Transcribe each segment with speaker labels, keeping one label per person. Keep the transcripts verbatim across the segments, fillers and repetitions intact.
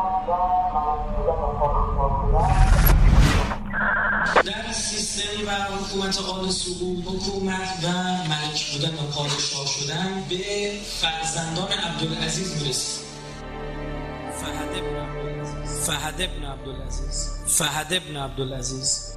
Speaker 1: در سیستمی و حکومت آل سعود، حکومت و ملک بودن و پادشاه شدن به فرزندان عبدالعزیز میرسید. فهد ابن عبدالعزیز فهد ابن عبدالعزیز فهد ابن عبدالعزیز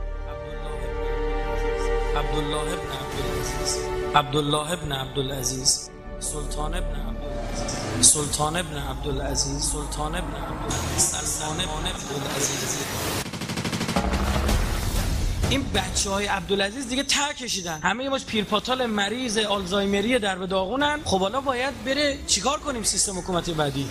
Speaker 1: عبدالله ابن عبدالعزیز عبدالله ابن عبدالعزیز سلطان ابن عبدالعزیز سلطان ابن عبدالعزیز سلطان ابن عبدالعزیز سلطان ابن عبدالعزیز. این بچه های عبدالعزیز دیگه ته کشیدن، همه یه ماش پیرپاتال مریض آلزایمری در به داغونن. خب حالا باید بره چیکار کنیم سیستم حکومتی بعدی؟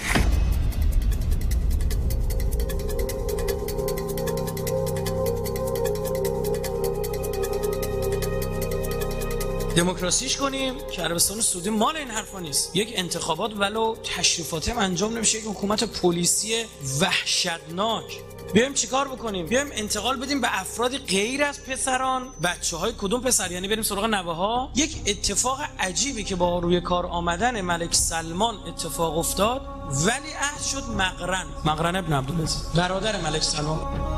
Speaker 1: دموکراسیش کنیم که عربستان سعودی مال این حرفا نیست. یک انتخابات ولو تشریفاتی هم انجام نمیشه، یک حکومت پلیسی وحشتناک. بیایم چیکار بکنیم؟ بیایم انتقال بدیم به افرادی غیر از پسران. بچه‌های کدوم پسر؟ یعنی بریم سراغ نوه‌ها. یک اتفاق عجیبی که با روی کار آمدن ملک سلمان اتفاق افتاد، ولیعهد شد مقرن مقرن ابن عبدالعزیز، برادر ملک سلمان.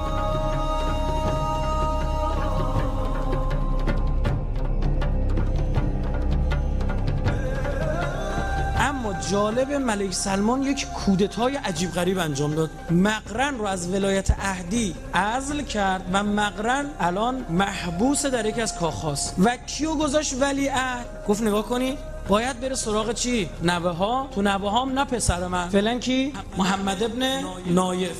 Speaker 1: جالب، ملک سلمان یک کودتای عجیب غریب انجام داد. مقرن رو از ولایت عهدی عزل کرد و مقرن الان محبوس در یکی از کاخ‌هاست. و کیو گذاشت ولیعهد؟ گفت نگاه کنی باید بره سراغ چی؟ نوه ها. تو نوه هام نه پسر من فعلا کی؟ محمد ابن نایف.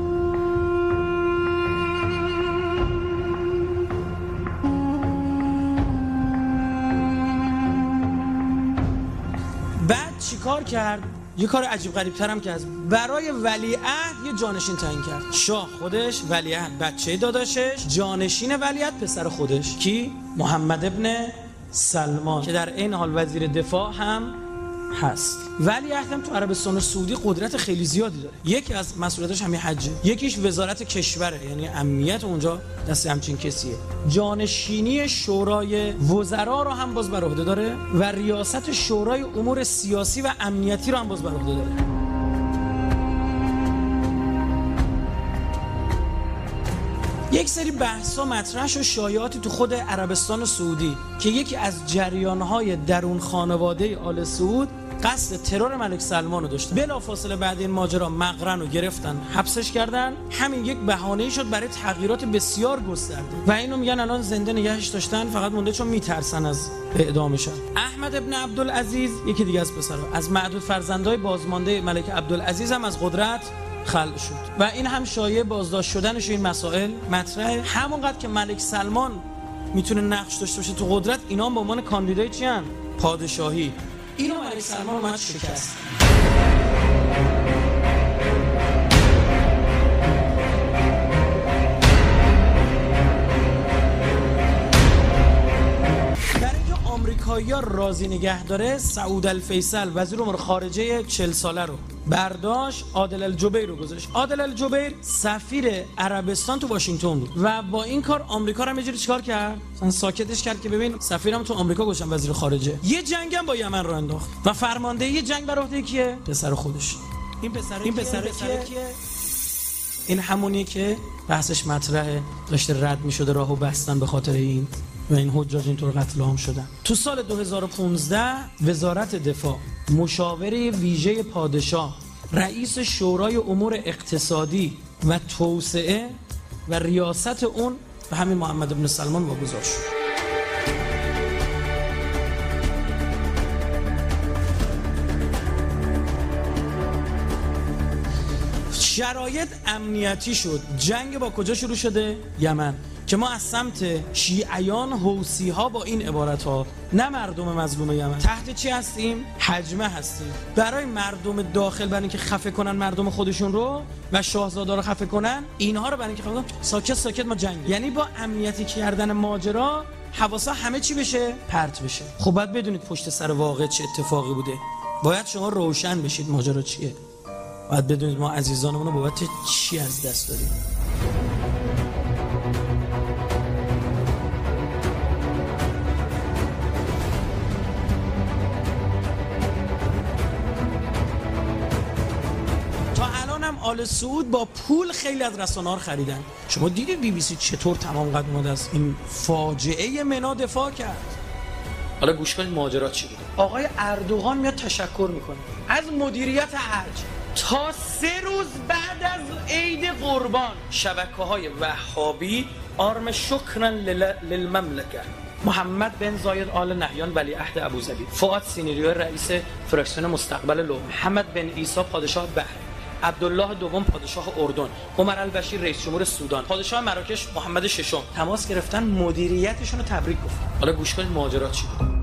Speaker 1: بعد چی کار کرد؟ یه کار عجیب غریب ترم که از برای ولیعهد یه جانشین تعیین کرد. شاه خودش ولیعهد، بچه داداشش جانشین ولیعهد پسر خودش کی؟ محمد ابن سلمان که در این حال وزیر دفاع هم هست. ولیعهد هم تو عربستان سعودی قدرت خیلی زیادی داره. یکی از مسئولیتاش همین حجه، یکیش وزارت کشوره، یعنی امنیت اونجا دست همچین کسیه. جانشینی شورای وزرا رو هم باز بر عهده داره و ریاست شورای امور سیاسی و امنیتی رو هم باز بر عهده داره. یک سری بحثا مطرح شد، شایعاتی تو خود عربستان سعودی که یکی از جریان‌های درون خانواده آل سعود قصد ترور ملک سلمان رو داشتن. بلافاصله بعد این ماجرا مقرن رو گرفتن، حبسش کردن. همین یک بهانه‌ای شد برای تغییرات بسیار گسترده و اینو میگن الان زنده نگهش داشتن، فقط مونده چون میترسن از اعدامش. احمد ابن عبدالعزیز یکی دیگه از پسرها، از معدود فرزندای بازمانده ملک عبدالعزیز هم از قدرت خلع شد و این هم شایعه بازداشت شدنش. این مسائل مطرحه. همونقدر که ملک سلمان میتونه نقش داشته باشه تو قدرت، اینا هم به عنوان کاندیدای چی ان؟ پادشاهی. اینو ملک سلمان اومد شکست. آمریکایی‌ها راضی نگه داره، سعود الفیصل وزیر امور خارجه چهل ساله رو برداشت، عادل الجبیر رو گذاشت. عادل الجبیر سفیر عربستان تو واشنگتن بود و با این کار آمریکا رو یه جوری چیکار کرد؟ مثلا ساکتش کرد که ببین سفیرم تو آمریکا گذاشتن وزیر خارجه. یه جنگ هم با یمن رو انداخت و فرماندهی جنگ بر عهده کیه؟ پسر خودش. این پسر این پسر کیه؟ این همونیه که بحثش مطرحه، داشته رد می‌شده راهو بستن به خاطر این و این حجاج اینطور قتل عام شدن. تو سال دو هزار و پانزده وزارت دفاع، مشاوره ویژه پادشاه، رئیس شورای امور اقتصادی و توسعه و ریاست اون به همین محمد ابن سلمان واگذار شد. شرایط امنیتی شد. جنگ با کجا شروع شده؟ یمن. که ما از سمت شیعیان حوثی ها با این عبارت ها، نه مردم مظلوم یمن، تحت چی هستیم؟ حجمه هستیم. برای مردم داخل، برای اینکه خفه کنن مردم خودشون رو و شاهزاده رو خفه کنن، اینها رو برای اینکه خفه کنن، ساکت ساکت ما جنگ. یعنی با امنیتی کردن ماجرا حواسا همه چی بشه؟ پرت بشه. خب باید بدونید پشت سر واقع چه اتفاقی بوده. باید شما روشن بشید ماجرا چیه. باید بدونید ما عزیزانمون رو بابت چی از دست دادیم. الان هم آل سعود با پول خیلی از رسانه‌ها خریدن. شما دیدید بی بی سی چطور تمام قد اومد از این فاجعه منا دفاع کرد؟ حالا گوش کنید ماجرا چی بود. آقای اردوغان میاد تشکر میکنه از مدیریت حج. تا سه روز بعد از عید قربان شبکه‌های وهابی آرم شکرا للمملکه، محمد بن زاید آل نهیان ولیعهد ابوظبی، فؤاد سینیریو رئیس فراکسیون مستقبل لو، محمد بن عیسی پادشاه بحرین، عبدالله دوم پادشاه اردن، عمر البشیر رئیس جمهور سودان، پادشاه مراکش محمد ششم تماس گرفتن مدیریتشون رو تبریک گفتن. حالا گوش کنید ماجرا چی بود.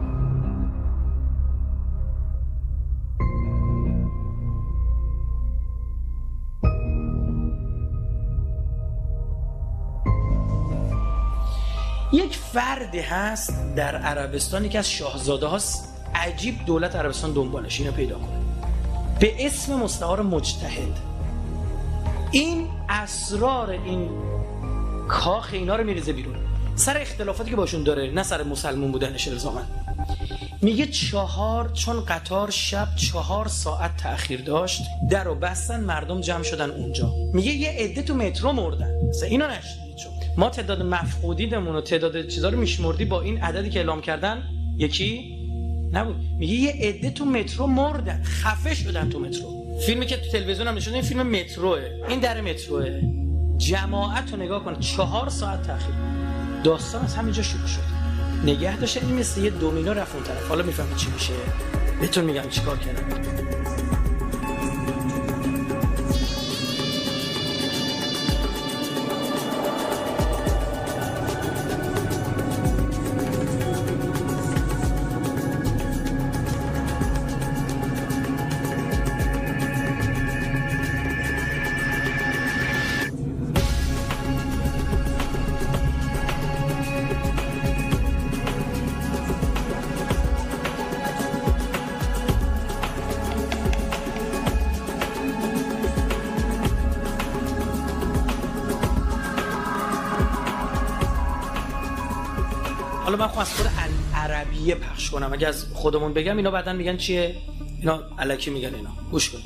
Speaker 1: یک فردی هست در عربستان که از شاهزاده هاست، عجیب دولت عربستان دنبالش، اینو پیدا کنه، به اسم مستعار مجتهد. این اسرار این کاخ اینا رو میریزه بیرون سر اختلافاتی که باشون داره، نه سر مسلمون بودنش الزاما. میگه چهار چون قطار شب چهار ساعت تأخیر داشت، در رو بستن، مردم جمع شدن اونجا. میگه یه عده تو مترو مردن. مثلا اینو نشنید شما؟ ما تعداد مفقودیدمون و تعداد چیزا رو میشمردی با این عددی که اعلام کردن یکی نبود. میگه یه عده تو مترو مردن، خفه شدن تو مترو. فیلمی که تو تلویزیون هم نشون، این فیلم متروه، این در متروه. جماعت رو نگاه کن، چهار ساعت تأخیر. داستان از همینجا شروع شد. نگه داشته این مثل یه دومینو رفت اون طرف. حالا میفهمید چی میشه؟ بهتون میگم چیکار کردم. حالا من خواست خود العربیه پخش کنم، اگه از خودمون بگم اینا بعدن میگن چیه؟ اینا الکی میگن. اینا گوش کنید.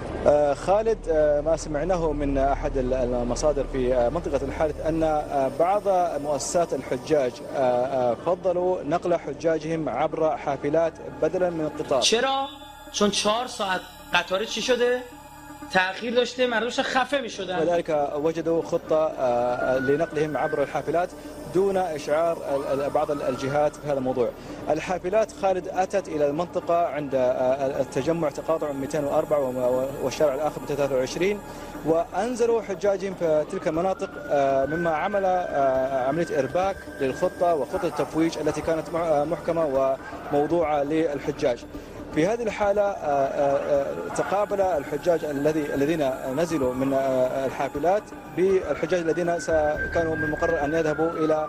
Speaker 2: خالد، ما سمعناه من أحد المصادر في منطقة الحادث أن بعض مؤسسات الحجاج فضلوا نقل حجاجهم عبر حافلات بدلا من القطار.
Speaker 1: چرا؟ چون چهار ساعت قطار چی شده؟ تأخیر داشته، مردمش خفه میشدن.
Speaker 2: وذلك وجدوا خطة لنقلهم عبر الحافلات دون إشعار بعض الجهات بهذا الموضوع. الحافلات خالد أتت إلى المنطقة عند التجمع تقاطع مئتين وأربعة والشارع الآخر مئتين وثلاثة وعشرين، وأنزلوا حجاجهم في تلك المناطق، مما عمل عملية إرباك للخطة وخطة التفويج التي كانت محكمة وموضوعة للحجاج. في هذه الحالة تقابل الحجاج الذي الذين نزلوا من الحافلات بالحجاج الذين كانوا من المقرر أن يذهبوا إلى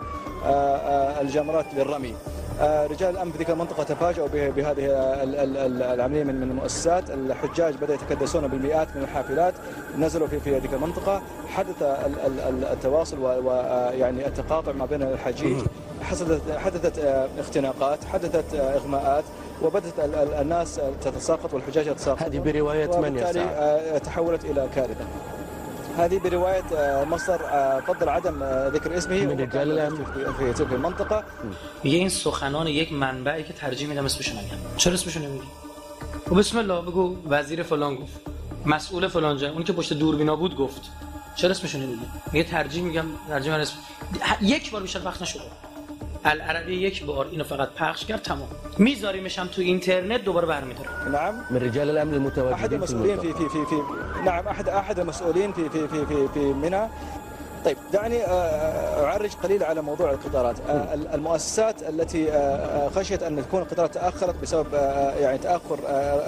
Speaker 2: الجمرات للرمي. رجال الأمن في تلك المنطقة تفاجؤوا بهذه العملية من المؤسسات. الحجاج بدأوا يتكدسون بالمئات من الحافلات، نزلوا في في تلك المنطقة، حدث التواصل ويعني التقاطع ما بين الحجيج، حدثت حدثت اختناقات، حدثت إغماءات، وبدأت الناس تتساقط والحجاج يتساقطون.
Speaker 3: هذه برواية من يا
Speaker 2: سعد؟ تحولت إلى كارثة. هذه برواية مصدر فضل عدم ذكر اسمه
Speaker 3: من رجال الأمن
Speaker 2: في تلك المنطقة.
Speaker 1: میگه این سخنان یک منبعی که ترجیح میدم اسمشو نگم. چرا اسمشو نمیگی؟ و بسم الله بگو وزیر فلان گفت، مسئول فلان جا، اون که پشت دوربینا بود گفت. چرا اسمشو نمیگی؟ میگه ترجیح میگم، ترجیح من اسم یک بار بیشتر پخش نشده. العربی یک بار اینو فقط پخش کرد، تمام. میذاریمش هم تو اینترنت دوباره برمی‌داره.
Speaker 2: نعم،
Speaker 3: من رجال الامن المتواجدين
Speaker 2: احد المسؤولين في في في في نعم احد احد المسؤولين في في في في في منى. طيب دعني اعرج قليلا على موضوع القطارات. المؤسسات التي خشيت ان تكون القطارات تاخرت بسبب يعني تاخر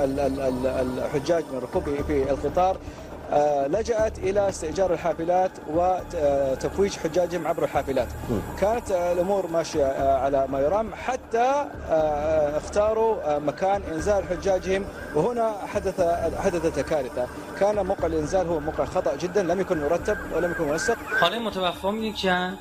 Speaker 2: الحجاج من الركوب في القطار، لجأت إلى استئجار الحافلات وتفويج حجاجهم عبر الحافلات. كانت الأمور ماشية على ما يرام حتى اختاروا مكان إنزال حجاجهم، وهنا حدث حدثت كارثة. كان موقع الإنزال هو موقع خطأ جدا، لم يكن مرتب ولم يكن منسق.
Speaker 1: حالا متوفا میگن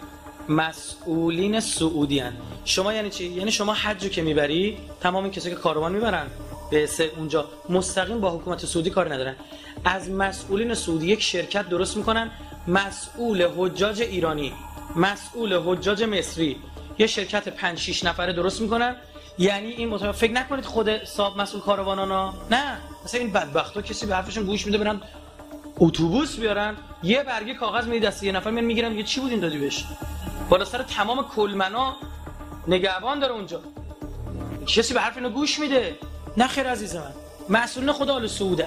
Speaker 1: مسئولین سعودیان. شما یعنی چی؟ یعنی شما حج رو که میبری، تمام این کسایی که کاروان میبرن به سه اونجا مستقیم با حکومت سعودی کار ندارن. از مسئولین سعودی یک شرکت درست میکنن، مسئول حجاج ایرانی، مسئول حجاج مصری، یه شرکت پنج شش نفره درست میکنن. یعنی این مطابق فکر نکنید خود صاحب مسئول کاروانانا، نه مثلا این بدبختا کسی به حرفشون گوش میده برن اتوبوس بیارن، یه برگه کاغذ میدی دست یه نفر میان میگیرن میگه چی بود این دادی بهش، بالا سر تمام کلمنا نگهبان داره اونجا، کسی به حرف اینو گوش میده؟ نه خیر عزیز من، مسئولین خدا آل سعوده.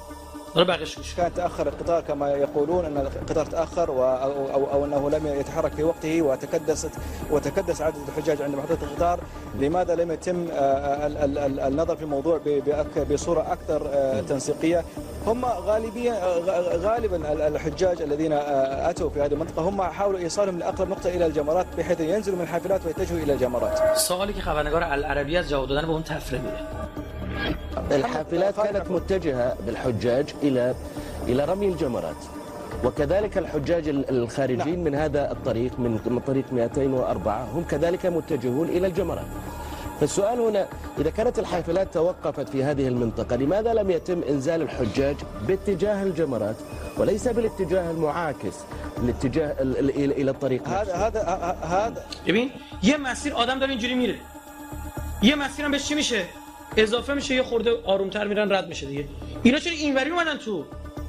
Speaker 2: كان تأخر القطار كما يقولون أن القطار تأخر و أو, أو, أو أنه لم يتحرك في وقته وتكدست وتكدس عدد الحجاج عند محطة القطار. لماذا لم يتم النظر في الموضوع بصورة أكثر تنسيقية؟ هم غالبيا غالبا الحجاج الذين أتوا في هذه المنطقة هم حاولوا إيصالهم لأقرب نقطة إلى الجمرات بحيث ينزلوا من الحافلات ويتجهوا إلى الجمرات.
Speaker 1: سؤالی که خبرنگار العربیه از جواب دادن به اون تفره میده.
Speaker 3: الحافلات كانت متجهة بالحجاج إلى إلى رمي الجمرات، وكذلك الحجاج الخارجين من هذا الطريق من طريق مئتين وأربعة هم كذلك متجهون إلى الجمرات. فالسؤال هنا إذا كانت الحافلات توقفت في هذه المنطقة لماذا لم يتم إنزال الحجاج باتجاه الجمرات وليس بالاتجاه المعاكس الاتجاه إلى الطريق؟
Speaker 2: هذا هذا هذا
Speaker 1: ببین یه مسیر آدم داره اینجوری میره، یه مسیرم بهش چی میشه؟ اضافه میشه، یه خورده آرومتر میرن رد میشه دیگه. اینا چرا اینوری اومدن تو؟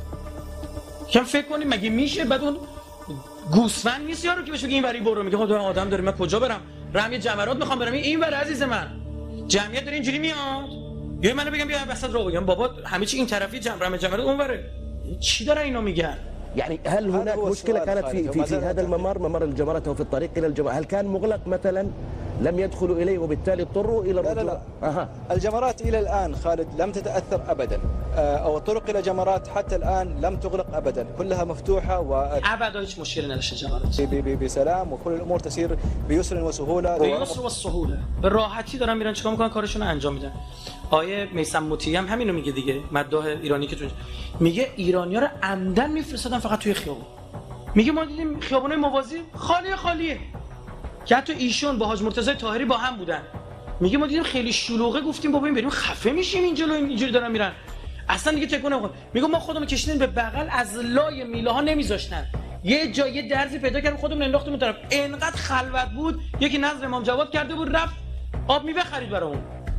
Speaker 1: کم فکر کنیم مگه میشه؟ بعد اون گوسفند نیست یارو که بهش بگه اینوری برو، میگه خدا آدم داره من کجا برم؟ رمی جمرات میخوام برم اینور عزیز من. جمعیت داره اینجوری میاد. یا منو بگم بیا وسط رو بگم بابا همه چی این طرفی جمع رمی جمرات اونوره. چی داره اینا میگن؟
Speaker 3: يعني هل هناك مشكلة كانت في في, في هذا الممر ممر الجمرات أو في الطريق إلى الجمرات؟ هل كان مغلق مثلا لم يدخلوا إليه وبالتالي اضطروا إلى الرجوع؟
Speaker 2: لا لا لا.
Speaker 3: أها.
Speaker 2: الجمرات إلى الآن خالد لم تتأثر أبدا، أو الطرق إلى جمرات حتى الآن لم تغلق أبدا، كلها مفتوحة و
Speaker 1: أبدا هیچ مشکلی نداشته جمرات.
Speaker 2: بسلام وكل الأمور تسير بيسر وسهولة.
Speaker 1: بيسر وسهولة. به راحتی دارن میرن چیکار میکنن کارشون رو انجام میدن. آیه میثم مطیعی هم همینو میگه دیگه، مداح ایرانی که تو میگه ایرانی‌ها رو عمدن میفرستادن فقط توی خیابون. میگه ما دیدیم خیابونای موازی خالی خالیه که حتی ایشون با حاج مرتضی طاهری با هم بودن. میگه ما دیدیم خیلی شلوغه، گفتیم بابا این بریم خفه میشیم این جلو اینجوری دارن میرن، اصلا دیگه تکون نمیخوره. میگه ما خودمون کشیدیم به بغل، از لای میله ها نمیذاشتن، یه جای درزی پیدا کردیم خودمون انداختیم اون طرف. اینقدر خلوت بود یکی نظر امام جواد کرده بود رفت آب میوه خرید برامون،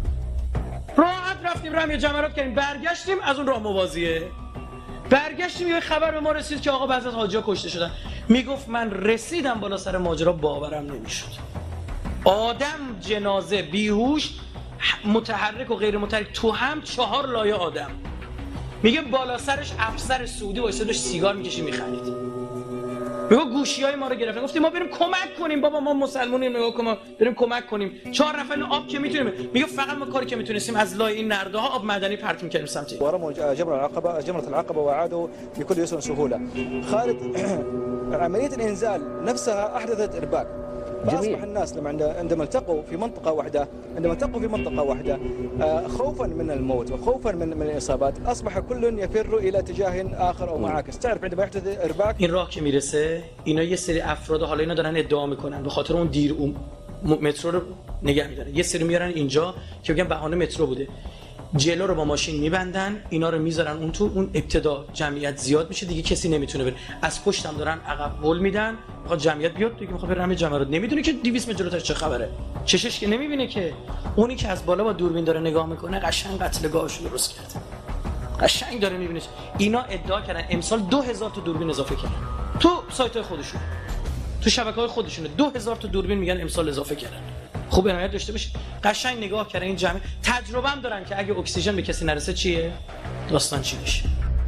Speaker 1: راحت رفتیم رمی جمرات کردیم، برگشتیم از اون راه موازیه برگشتیم یه خبر به ما رسید که آقا بعضی از حاجی‌ها کشته شدن. میگفت من رسیدم بالا سر ماجرا باورم نمیشد، آدم جنازه بیهوش متحرک و غیر متحرک تو هم چهار لایه آدم. میگه بالا سرش افسر سعودی وایساده داشت سیگار میکشید میخندید. میگه گوشیای ما رو گرفتن، گفتیم ما بریم کمک کنیم بابا ما مسلمونیم، نگاه کن بریم کمک کنیم، چهار نفر آب که میتونیم. میگه فقط ما کاری که میتونستیم از لای این نرده ها آب معدنی پرت می‌کردیم سمت
Speaker 2: ورموا جمرة العقبة جمرة العقبة وعادوا بكل يسر وسهولة. خالد عملية الإنزال نفسها أحدثت إرباك. فأصبح الناس لما عندما التقوا في منطقة واحدة عندما التقوا في منطقة واحدة خوفا من الموت وخوفا من من الإصابات أصبح كل يفر إلى اتجاه آخر أو معاكس. تعرف عندما يحدث إرباك
Speaker 1: این راه که میرسه اینا یه سری افراد حالا اینا دارن ادعا میکنن به خاطر اون دیر اون مترو رو نگه میدارن، یه سری میارن اینجا که میگن بهانه مترو بوده، جلو رو با ماشین میبندن، اینا رو میذارن اون تو، اون ابتدا جمعیت زیاد میشه دیگه کسی نمیتونه بره، از پشت هم دارن عقب ول میدن میخواد جمعیت بیاد دیگه، میخواد بره همه جمرات، نمیدونه که دویست متر جلوتر چه خبره، چشش که نمیبینه که، اونی که از بالا با دوربین داره نگاه میکنه قشنگ قتلگاهش رو درست کرده، قشنگ داره میبینه. اینا ادعا کردن امسال دو هزار تا دوربین اضافه کردن تو سایت‌های خودشون، تو شبکه‌های خودشون دو هزار تا دوربین میگن امسال اضافه کردن. خوب عنایت داشته باشید، قشنگ نگاه کردن این جمع، تجربه هم دارن که اگه اکسیژن به کسی نرسه چیه داستان چی میشه.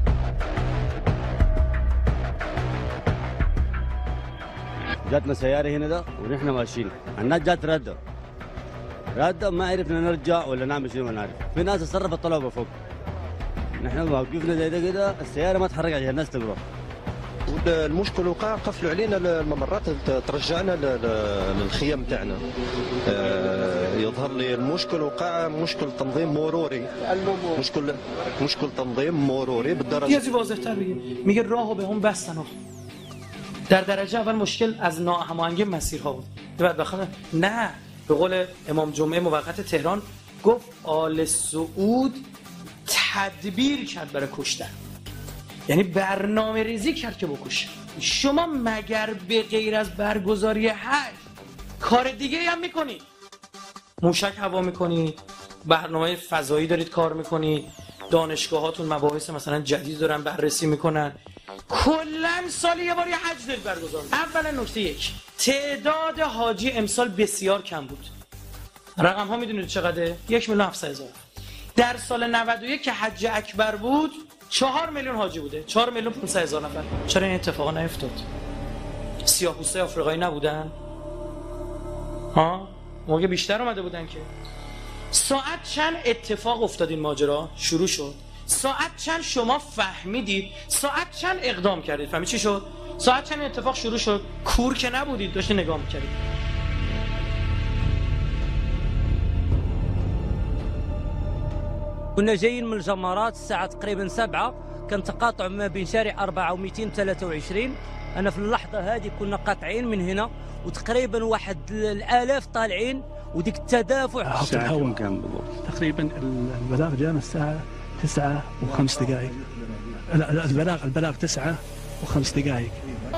Speaker 4: جاتنا سيارة هنا ده ونحن ماشيين، الناس جات رادة رادة ما عرفنا نرجع ولا نعمل شنو ما نعرف، في ناس تصرفت طلبوا فوق، نحن وقفنا زي ده كده السيارة ما تحرك عشان الناس تروح.
Speaker 5: المشكل وقع قفلوا علينا الممرات ترجعنا للخيام تاعنا. يظهر لي المشكل وقع مشكل تنظيم مروري، مشكل مشكل تنظيم مروري بالدرجه.
Speaker 1: یه چیز واضح‌تر بگه، میگه راهو به هم بستن. در درجه اول مشکل از ناهماهنگی مسیرها بود، بعد بخاطر نه به قول امام جمعه موقت تهران گفت آل سعود تدبیر کرد برای کشتن، یعنی برنامه ریزی کرد که بکشه. شما مگر به غیر از برگزاری حج کار دیگه هم میکنید؟ موشک هوا میکنید، برنامه فضایی دارید کار میکنید، دانشگاهاتون مباحث مثلا جدید دارن بررسی میکنن، کلا سالی یه بار یه حج دارید برگزار میکنید. اولا نکته یک، تعداد حاجی امسال بسیار کم بود. رقم ها میدونید چقدره؟ یک میلیون هفتصد هزار. در سال نود و یک که حج اکبر بود چهار میلیون حاجی بوده، چهار میلیون پانصد هزار نفر. چرا این اتفاقا نیفتاد؟ سیاه‌پوستای آفریقایی نبودن؟ ها؟ موقع بیشتر اومده بودن که. ساعت چند اتفاق افتاد این ماجرا شروع شد؟ ساعت چند شما فهمیدید؟ ساعت چند اقدام کردید؟ فهمید چی شد؟ ساعت چند اتفاق شروع شد؟ کور که نبودید، داشتید نگاه می‌کردید.
Speaker 6: كنا جايين من الجمرات الساعة تقريبا سبعة، كان تقاطع ما بين شارع أربعة ومئتين وثلاثة وعشرين. أنا في اللحظة هذه كنا قاطعين من هنا وتقريبا واحد الآلاف طالعين وديك التدافع.
Speaker 7: الساعة كم بالضبط؟ تقريبا البلاغ جانا الساعة تسعة وخمس دقائق. لا البلاغ البلاغ تسعة وخمس دقائق.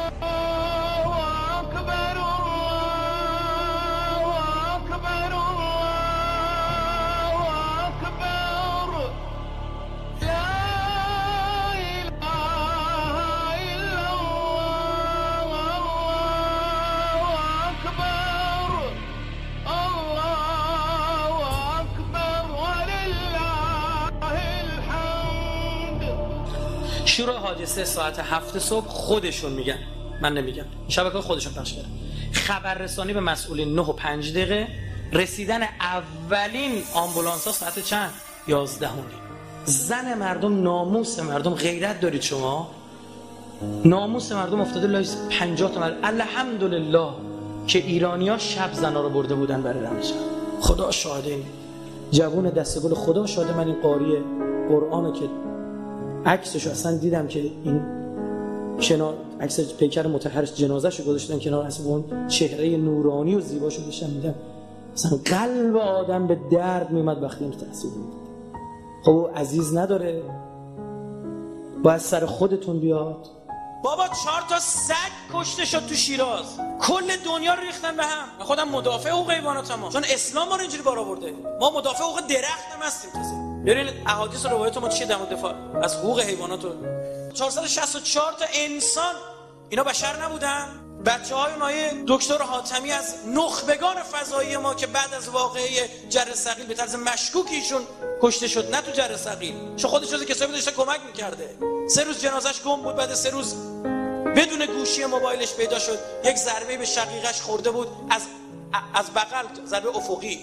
Speaker 1: شروع حادثه ساعت هفت صبح خودشون میگن، من نمیگم، شبکه‌ها خودشون پخش کردن. خبررسانی به مسئولین نه و پنج دقیقه، رسیدن اولین آمبولانس ها ساعت چند؟ یازده و نیم. زن مردم، ناموس مردم، غیرت دارید شما؟ ناموس مردم افتاده لای پنجاه تا مرد. الحمدلله که ایرانی‌ها شب زنا رو برده بودن برای رمضان. خدا شاهده، این جوون دستگل خدا شاهده، من این قاری قرآنو که عکسشو اصلا دیدم که این کنار عکس پیکر مطهرش جنازه‌شو گذاشتن کنار، اصلا اون چهره نورانی و زیباشو داشتم میدم، اصلا قلب آدم به درد میومد وقتی اینو تحصیل می‌کرد. خب عزیز نداره، باید سر خودتون بیاد. بابا چهار تا سگ کشته شد تو شیراز، کل دنیا رو ریختن به هم. من خودم مدافع حقوق حیواناتم، چون اسلام ما رو اینجوری بالا برده. ما مدافع حقوق درخت هم هستیم. کسی ببین احادیث و روایات ما چیه در مورد دفاع از حقوق حیوانات؟ چهارصد و شصت و چهار تا انسان، اینا بشر نبودن؟ بچه‌های مایه دکتر حاتمی از نخبگان فضایی ما که بعد از واقعه جره ثقیل به طرز مشکوک ایشون کشته شد، نه تو جره ثقیل، چون خودش از کسایی داشته کمک می‌کرده. سه روز جنازش گم بود، بعد سه روز بدون گوشی موبایلش پیدا شد، یک ضربه به شقیقش خورده بود از از بغل، ضربه افقی.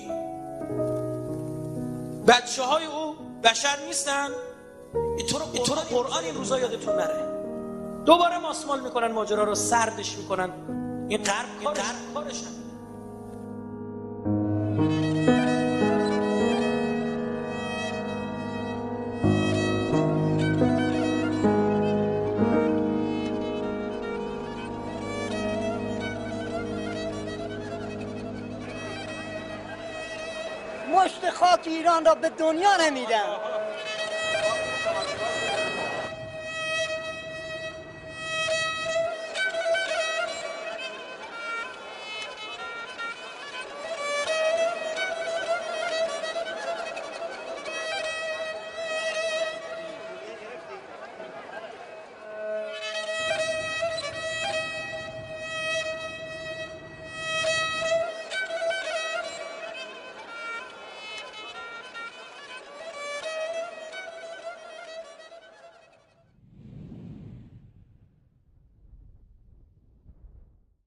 Speaker 1: بچه‌های او بشر نیستن؟ اینطور اینطور قرآن این روزا یادتون نره. دوباره ماسمال میکنن ماجرا رو، سردش میکنن. این غرب این غرب کارشن.
Speaker 8: مشت خاک ایران را به دنیا نمیدم.